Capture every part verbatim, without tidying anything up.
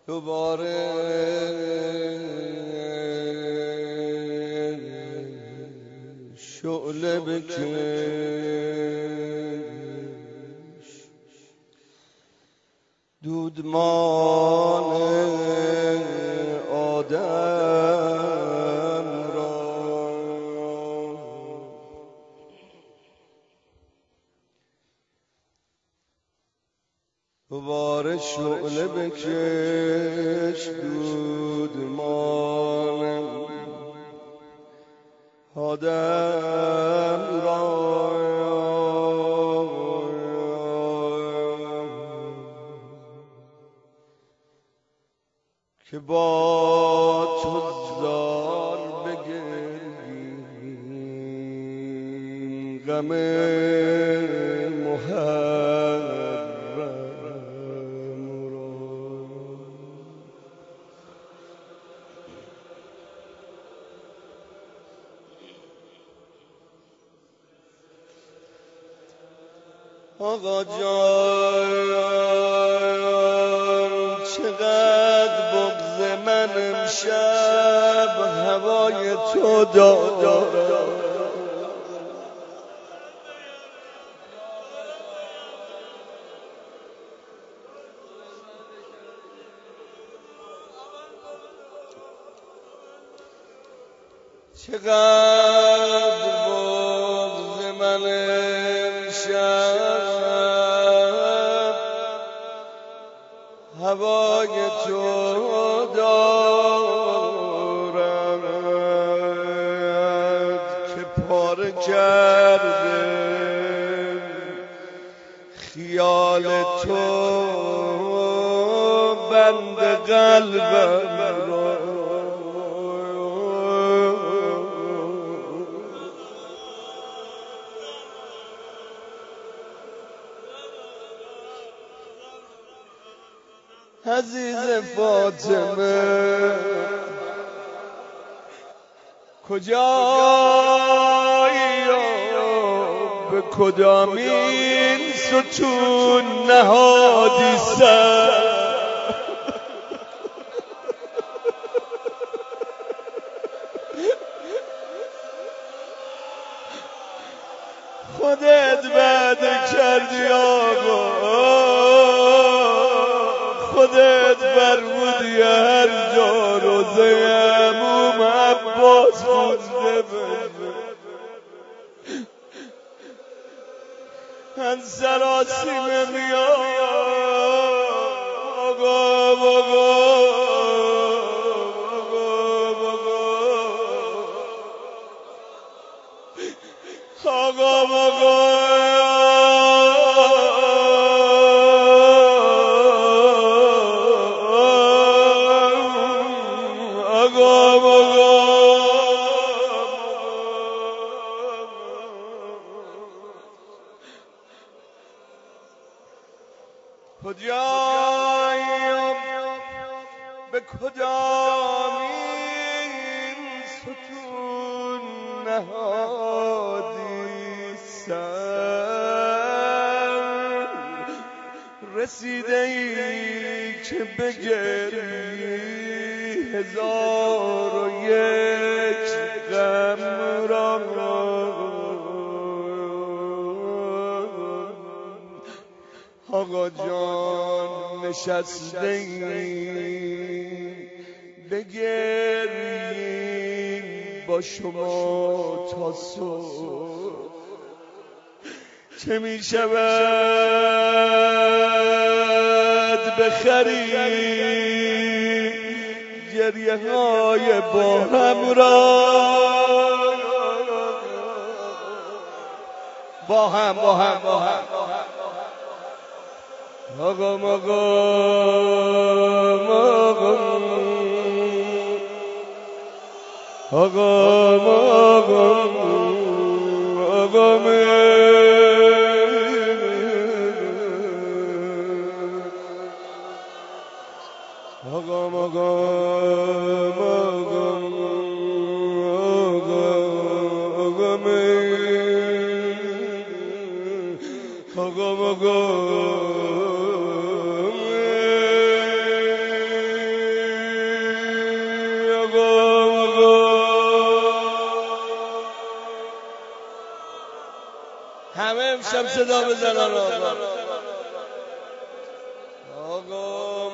دوباره شعله بکش، دودمان آدم را دوباره شعله بکش، دودمان آدم را که با تو زار بگردیم غم محرم را. آقا جان چقدر بغض من امشب هوای تو دارم، چقدر بغض من امشب هوای تو دارد که پاره کرده خیال تو بند قلبم را. عزیز فاطمه کجایی و به کدامین ستون نهادی سر؟ خودت وعده کردی آقا، خودت فرمودی هر جا روزه عموم عباس خونده بشه، از سراسیمه میاد آقا آقا آقا آقا کجایی به کدامین ستون نهادی سر؟ رسیده ای که بگری هزار و یک غم را، آقا جان نشسته ای بگریم با شما تا صبح، چه می شود بخری گریه های با هم را، با هم با هم با هم آقا آقا آقا آقا آقا آقا امشب صدا بزنن آقا آقا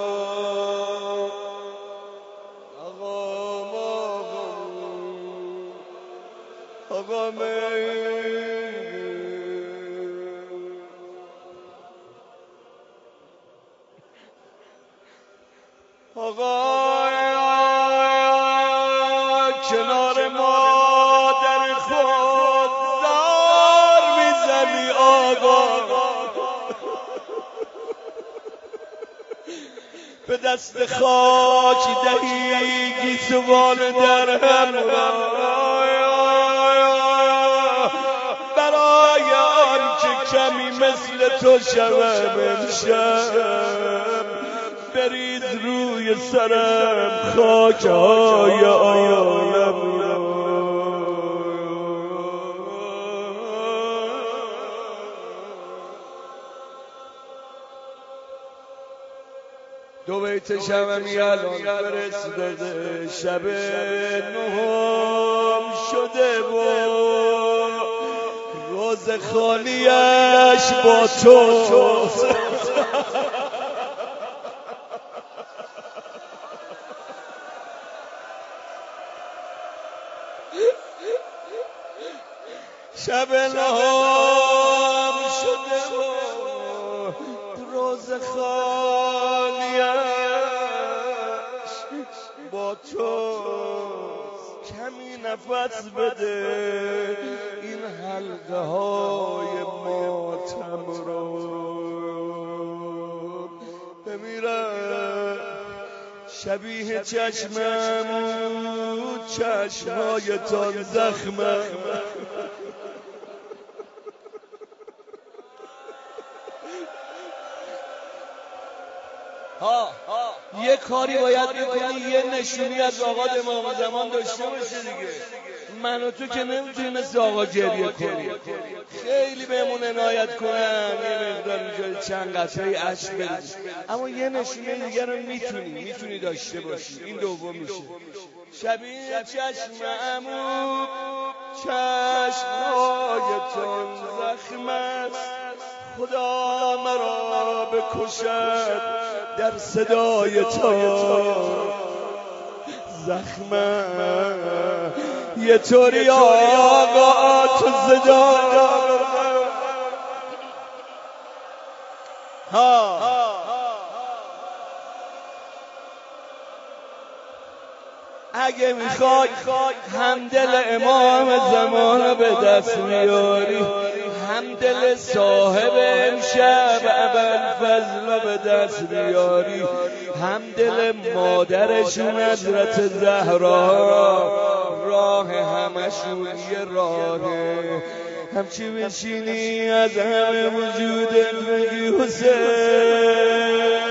آقا آقا آقا آقا کنار مادر خود زار میزنی آقا به دست خاک دهی گیسوان در هم برای آن که کمی مثل تو شوم امشب بریز روی سرم خاک های عالم دو بیت شبمی الان فرستاده شب نهم شده و روز خالیش با تو شب نهم شده و روز خالیش با تو کمی نفس بده این حلقه های ماتم رو بمیرم شبیه چشمم چشمهایتان زخمم ها یه کاری باید بکنی یه نشونی از آقا امام زمان داشته باشه دیگه من و تو که نمیتونی مثل آقا گریه کنی خیلی بهمون عنایت کنن یه مقدار اینجا چند قطره اشک بریزی اما یه نشونه دیگه رو میتونی میتونی داشته باشی این دوم میشه شبیه چشم عمو چشمهایتون زخم است خدا مرا بکشد در صدای تو زخمم یه طوری آقا تو صدا ها اگه میخوای همدل امام زمان به دست میاری همدل صاحب امشب ابوالفضل به دست میاری همدل مادرشون حضرت زهرا راه همشون یه راهه همچی بشینی از همه وجودت بگی حسین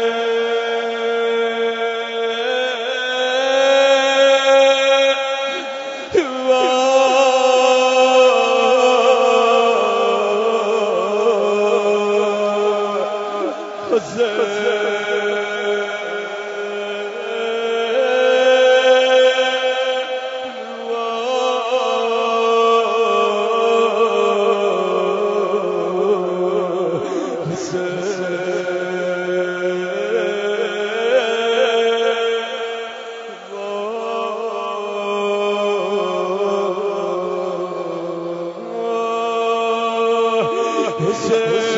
Hussein